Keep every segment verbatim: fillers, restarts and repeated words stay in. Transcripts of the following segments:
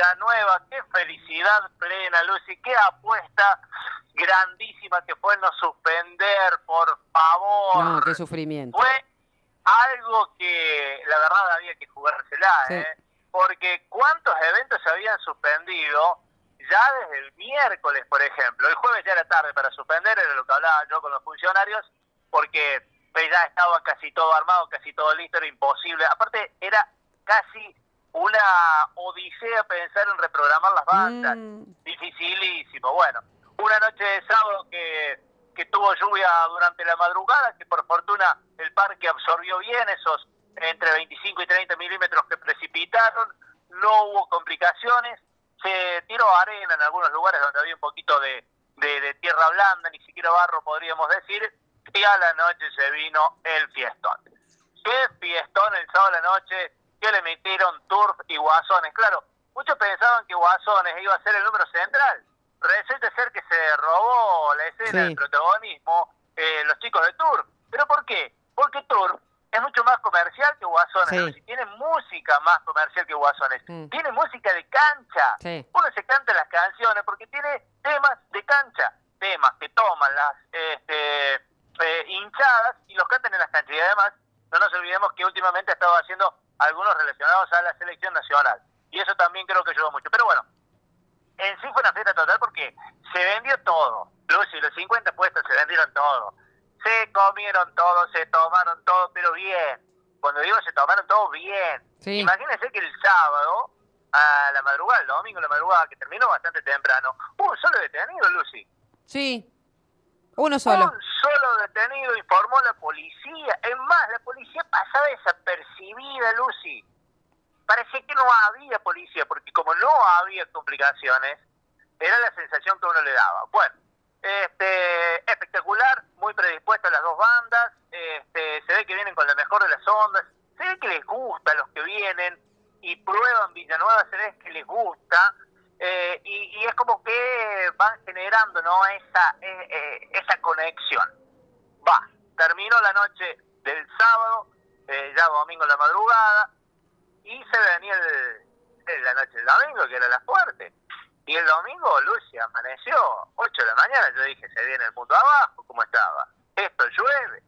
Villanueva, qué felicidad plena, Lucy, qué apuesta grandísima que fue no suspender, por favor. No, qué sufrimiento. Fue algo que la verdad había que jugársela, sí. ¿eh? Porque cuántos eventos se habían suspendido ya desde el miércoles, por ejemplo. El jueves ya era tarde para suspender, era lo que hablaba yo con los funcionarios, porque ya estaba casi todo armado, casi todo listo, era imposible. Aparte, era casi una odisea pensar en reprogramar las bandas. Mm. Dificilísimo. Bueno, una noche de sábado que, que tuvo lluvia durante la madrugada, que por fortuna el parque absorbió bien esos entre veinticinco y treinta milímetros que precipitaron, no hubo complicaciones, se tiró arena en algunos lugares donde había un poquito de, de, de tierra blanda, ni siquiera barro podríamos decir, y a la noche se vino el fiestón. Qué fiestón el sábado a la noche, que le metieron Turf y Guasones. Claro, muchos pensaban que Guasones iba a ser el número central. Resulta ser que se robó la escena, sí. el protagonismo, eh, los chicos de Turf. ¿Pero por qué? Porque Turf es mucho más comercial que Guasones. Sí. ¿No? Si tiene música más comercial que Guasones. Mm. Tiene música de cancha. Sí. Uno se canta las canciones porque tiene temas de cancha. Temas que toman las este, eh, hinchadas y los cantan en las canchas. Y además, no nos olvidemos que últimamente ha estado haciendo algunos relacionados a la selección nacional. Y eso también creo que ayudó mucho. Pero bueno, en sí fue una fiesta total porque se vendió todo. Lucy, los cincuenta puestos se vendieron todo. Se comieron todo, se tomaron todo, pero bien. Cuando digo se tomaron todo, bien. Sí. Imagínense que el sábado, a la madrugada, el domingo a la madrugada, que terminó bastante temprano, hubo un solo detenido, Lucy. Sí, uno solo. Un solo detenido, informó la policía. Es más, la policía pasaba desapercibida, Lucy. Parecía que no había policía, porque como no había complicaciones, era la sensación que uno le daba. Bueno, este, espectacular, muy predispuestas las dos bandas, este, se ve que vienen con la mejor de las ondas, se ve que les gusta a los que vienen y prueban Villanueva, se ve que les gusta, eh, y, y es como que van generando, ¿no?, esa, eh, eh, esa conexión. Va, terminó la noche del sábado, eh, ya domingo en la madrugada, y se venía el, el, la noche del domingo, que era la fuerte. Y el domingo, Lucy, amaneció ocho de la mañana, yo dije, se viene el mundo abajo, ¿cómo estaba? Esto llueve.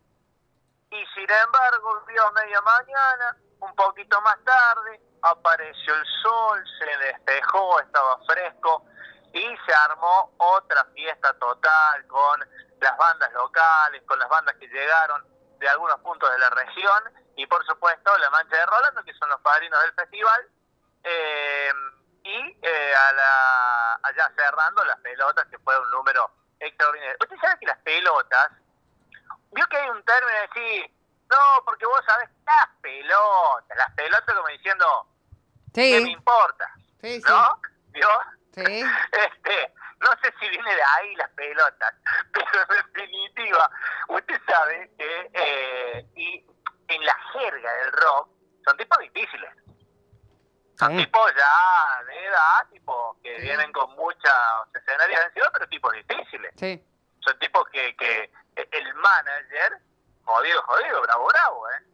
Y sin embargo, vio a media mañana, un poquito más tarde, apareció el sol, se despejó, estaba fresco, y se armó otra fiesta total con las bandas locales, con las bandas que llegaron de algunos puntos de la región, y por supuesto la Mancha de Rolando, que son los padrinos del festival, eh, y eh, a la, allá cerrando las pelotas, que fue un número extraordinario. Usted sabe que las pelotas, vio que hay un término de decir, no, porque vos sabés las pelotas, las pelotas como diciendo, sí. ¿Qué me importa? Sí, ¿no? Sí. ¿Vio? Sí. Este, no sé si viene de ahí las pelotas, pero en definitiva, usted sabe que eh, y en la jerga del rock son tipos difíciles. Son sí. tipos ya de edad, tipos que sí. vienen con muchos escenarios encima, pero tipos difíciles. Sí. Son tipos que, que el manager, jodido, jodido, bravo, bravo, ¿eh?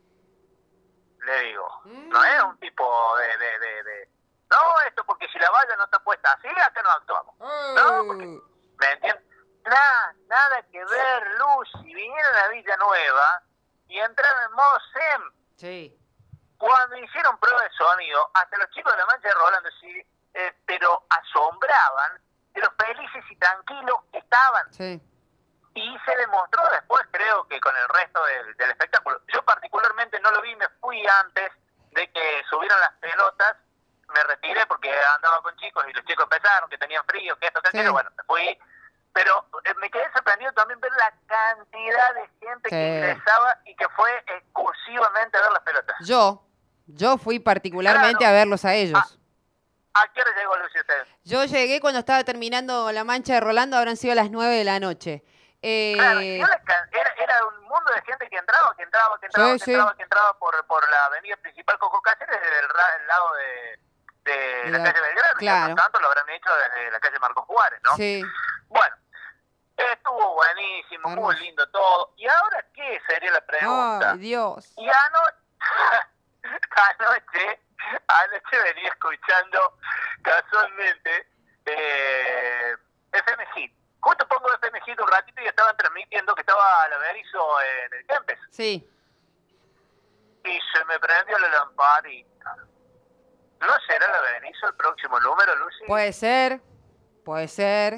Le digo, mm. no es un tipo de, de, de, de... No, esto porque si la valla no está puesta así, acá no actuamos. Oh. No, porque, ¿me entiendes? Nada, nada que ver, Lucy. Vinieron a Villanueva y entraron en modo SEM. Sí. Cuando hicieron prueba de sonido, hasta los chicos de la Mancha de Rolando, sí, eh, pero asombraban de los felices y tranquilos que estaban. Sí. Y se demostró después, creo que con el resto del, del espectáculo. Yo particularmente no lo vi, me fui antes de que subieran las pelotas, me retiré porque andaba con chicos y los chicos empezaron, que tenían frío, que esto, que aquello, sí. bueno, me fui. Pero eh, me quedé sorprendido también ver la cantidad de gente sí. que ingresaba y que fue exclusivamente a ver las pelotas. Yo, yo fui particularmente claro. a verlos a ellos. ¿A, ¿A qué hora llegó Lucy usted? Yo llegué cuando estaba terminando la Mancha de Rolando, habrán sido las nueve de la noche. Eh... Claro, era, era un mundo de gente que entraba, que entraba, que entraba, sí, que entraba, sí. que entraba por, por la avenida principal Coco Cáceres desde el, el lado de, de la, la calle Belgrano. Claro. Y por tanto lo habrán hecho desde la calle Marcos Juárez, ¿no? Sí. Bueno, estuvo buenísimo, Hermoso. Muy lindo todo. ¿Y ahora qué sería la pregunta? ¡Ay, Dios! Y anoche, anoche, anoche venía escuchando casualmente, eh, F M Hit. Justo pongo F M Hit un ratito y estaban transmitiendo que estaba la Berizo en el Kempes. Sí. Y se me prendió la lamparita. ¿No será la Berizo el próximo número, Lucy? Puede ser, puede ser.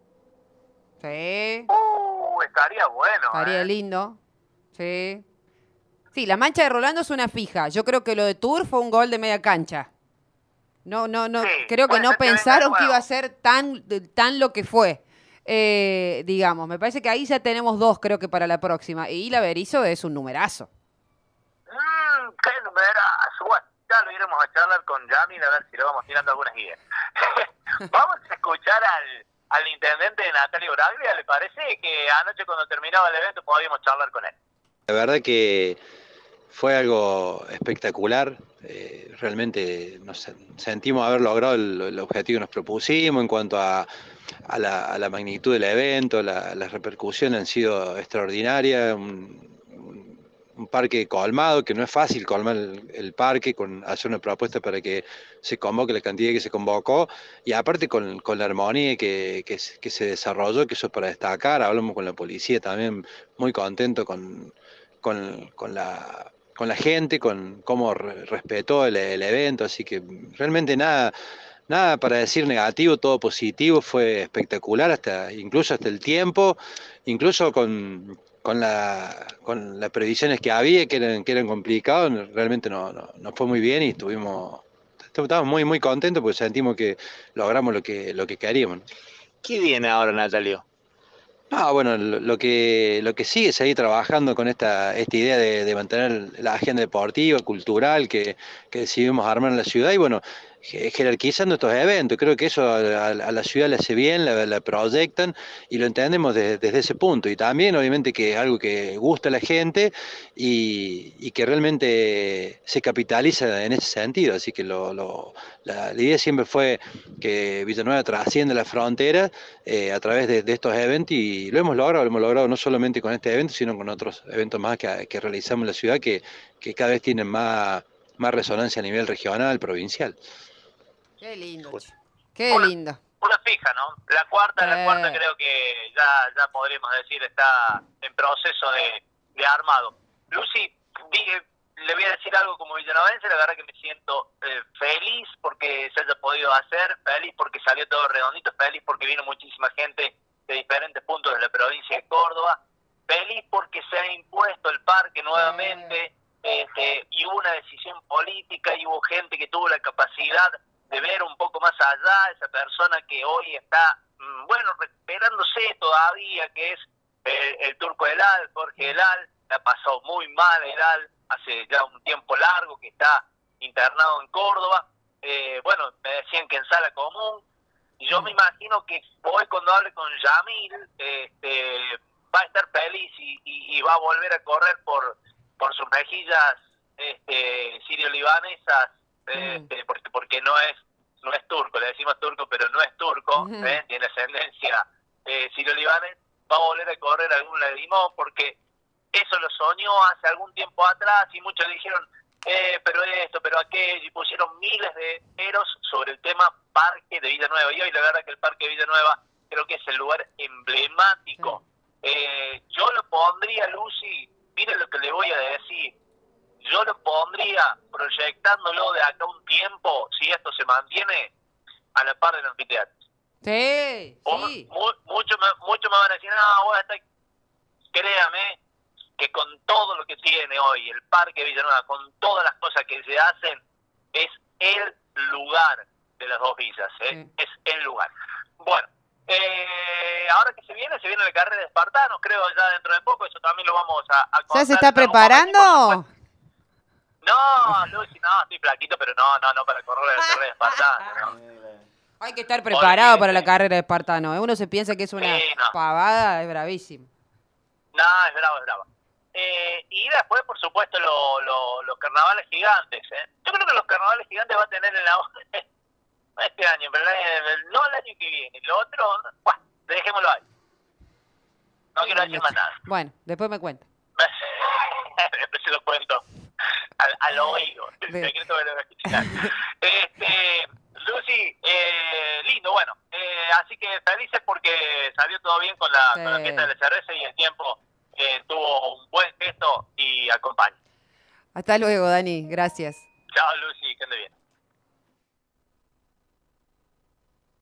Sí. Uh, estaría bueno, Estaría ¿eh? lindo. Sí. Sí, la mancha de Rolando es una fija. Yo creo que lo de Tour fue un gol de media cancha. No, no, no. Sí, Creo que puede no ser que venga de pensaron que nuevo. iba a ser tan, tan lo que fue. Eh, digamos, me parece que ahí ya tenemos dos, creo que para la próxima. Y la Berizo es un numerazo. Mmm, qué numerazo. Bueno, ya lo iremos a charlar con Yamil a ver si le vamos tirando algunas ideas. Vamos a escuchar al, al intendente Natalio Braglia. ¿Le parece que anoche cuando terminaba el evento podíamos charlar con él? La verdad que fue algo espectacular, eh, realmente nos sentimos haber logrado el, el objetivo que nos propusimos en cuanto a, a, la, a la magnitud del evento, la, las repercusiones han sido extraordinarias, un, un, un parque colmado, que no es fácil colmar el, el parque, con hacer una propuesta para que se convoque la cantidad que se convocó, y aparte con, con la armonía que, que, que se desarrolló, que eso es para destacar. Hablamos con la policía también, muy contento con, con, con la... con la gente, con cómo re respetó el, el evento, así que realmente nada, nada para decir negativo, todo positivo, fue espectacular, hasta incluso hasta el tiempo, incluso con, con, la, con las previsiones que había, que eran, que eran complicados, realmente no, no, nos fue muy bien y estuvimos, estamos muy, muy contentos porque sentimos que logramos lo que, lo que queríamos. ¿Qué viene ahora, Natalio? Ah, bueno, lo, lo que lo que sigue es seguir trabajando con esta, esta idea de, de mantener la agenda deportiva, cultural que, que decidimos armar en la ciudad y bueno, jerarquizando estos eventos. Creo que eso a, a, a la ciudad le hace bien, la, la proyectan y lo entendemos desde, desde ese punto. Y también obviamente que es algo que gusta a la gente y, y que realmente se capitaliza en ese sentido. Así que lo, lo, la, la idea siempre fue que Villanueva trascienda la frontera eh, a través de, de estos eventos y lo hemos logrado, lo hemos logrado no solamente con este evento, sino con otros eventos más que, que realizamos en la ciudad que, que cada vez tienen más, más resonancia a nivel regional, provincial. Qué lindo, che. Qué una, lindo. Una fija, ¿no? La cuarta, eh. la cuarta creo que ya, ya podríamos decir está en proceso de, de armado. Lucy, dije, le voy a decir algo como villanovense, la verdad que me siento eh, feliz porque se haya podido hacer, feliz porque salió todo redondito, feliz porque vino muchísima gente de diferentes puntos de la provincia de Córdoba, feliz porque se ha impuesto el parque nuevamente, eh. este, y hubo una decisión política y hubo gente que tuvo la capacidad de ver un poco más allá, esa persona que hoy está, bueno, recuperándose todavía, que es el, el turco Elal, Jorge Elal, le ha pasado muy mal Elal, hace ya un tiempo largo que está internado en Córdoba, eh, bueno, me decían que en sala común, y yo me imagino que hoy cuando hable con Yamil, este, va a estar feliz y, y, y va a volver a correr por, por sus mejillas este, sirio-libanesas, este, porque, porque no es no es turco, le decimos turco, pero no es turco, uh-huh. ¿eh? Tiene ascendencia eh, sirio-libanés, va a volver a correr algún ladrimón, porque eso lo soñó hace algún tiempo atrás, y muchos le dijeron, eh, pero esto, pero aquello, y pusieron miles de euros sobre el tema Parque de Villanueva, y hoy la verdad que el Parque de Villanueva creo que es el lugar emblemático. Sí. Eh, yo lo pondría, Lucy, miren lo que le voy a decir, yo lo pondría proyectándolo de acá un tiempo, si esto se mantiene, a la par del anfiteatro. Sí, sí. Mu mucho, me, mucho me van a decir, no, bueno, está... créame que con todo lo que tiene hoy el Parque Villanueva, con todas las cosas que se hacen, es el lugar de las dos villas, ¿eh? Sí. Es el lugar. Bueno, eh, ahora que se viene, se viene la carrera de espartanos, creo ya dentro de poco, eso también lo vamos a, a contar. ¿Ya se está preparando? No, Lucy, no, estoy flaquito, pero no, no, no para correr la carrera de espartano, no. Hay que estar preparado para la carrera de espartano, ¿eh? Uno se piensa que es una sí, no. pavada, es bravísimo. No, es bravo, es bravo. Eh, y después, por supuesto, lo, lo, los carnavales gigantes, ¿eh? Yo creo que los carnavales gigantes va a tener en la este año, pero el, no el año que viene. Lo otro, bueno, dejémoslo ahí. No quiero decir más nada. Bueno, después me cuenta. Después se lo cuento al, al oído. El secreto de la este, Lucy, eh, así que felices porque salió todo bien con la, Sí. con la fiesta de la cerveza y el tiempo eh, tuvo un buen gesto y acompaña. Hasta luego, Dani. Gracias. Chao, Lucy.